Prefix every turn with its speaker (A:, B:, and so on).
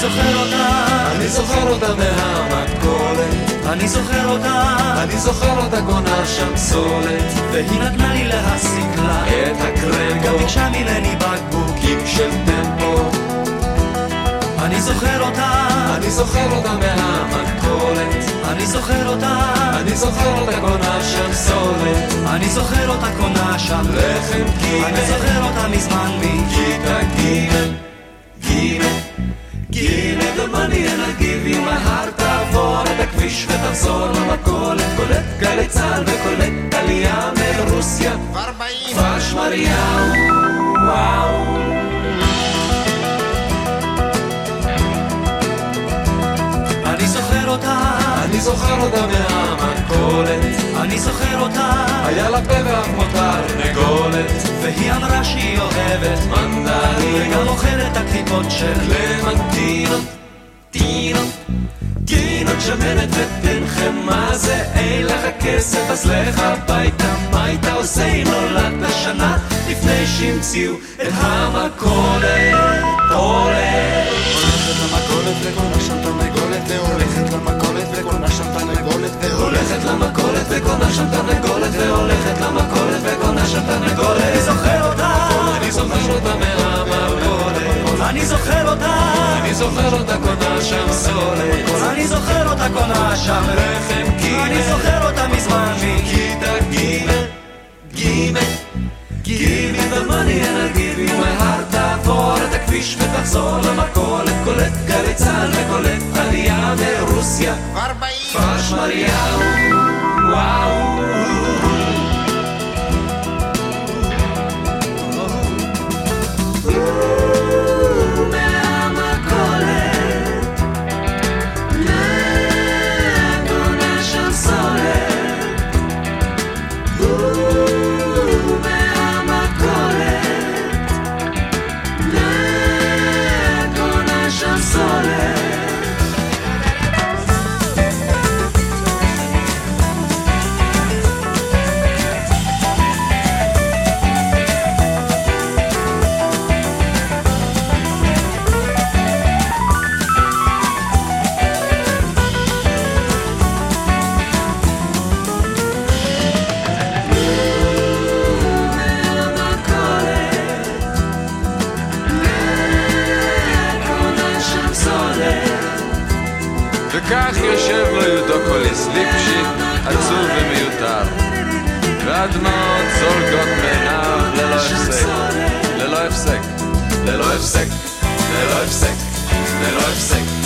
A: זוכר אותה,
B: אני זוכר אותה מהמכולת,
A: אני זוכר אותה,
B: אני זוכר אותה קונה שם סולת,
A: והיא נתנה לי להסיק לה
B: את הקרמבו,
A: גם ביקשה ממני בקבוקים
B: של טמפו.
A: אני זוכר אותה,
B: אני זוכר אותה מהמכולת,
A: אני זוכר אותה,
B: אני זוכר אותה קונה שם סולת,
A: אני זוכר אותה קונה שם
B: לחם גימל,
A: אני זוכר אותה מזמן
B: מכיתה גימל, גימל, גימל. The money and I'll give you my heart. תעבור את הכביש ותחזור למכולת, קולט גלי צהל וקולט עלייה מרוסיה, כפר שמריהו, וואו.
A: אני זוכר אותה,
B: אני זוכר אותה מהמכולת,
A: אני זוכר אותה,
B: היה לה פה ואף מותר נגולת,
A: והיא אמרה שהיא אוהבת
B: מנדרינות,
A: וגם אוכלת את הקליפות של
B: קלמנטינות, טינות, גינות שמנת ותנחם. מה זה אין לך כסף אז לך הביתה, מה היית עושה אם נולדת השנה לפני שהמציאו את המכולת? הולכת למכולת וקונה שם תרנגולת, והולכת למכולת וקונה שם תרנגולת, והולכת למכולת וקונה שם תרנגולת, והולכת למכולת וקונה שם תרנגולת.
A: אני זוכר אותה,
B: אני זוכר אותה מהמכולת,
A: אני זוכר אותה,
B: אני זוכר אותה קונה שם סולת,
A: אני זוכר אותה קונה שם
B: לחם גימל,
A: אני זוכר אותה מזמן
B: מכיתה גימל, גימל, גימל. The money and I'll give you my heart. תעבור את הכביש ותחזור למכולת, קולט גלי צהל וקולט עלייה מרוסיה, כפר שמריהו, וואו.
C: וכך יושב לו יודוקוליס ליפשיט עצוב ומיותר, והדמעות זולגות מעיניו ללא הפסק, ללא הפסק, ללא הפסק, ללא הפסק, ללא הפסק.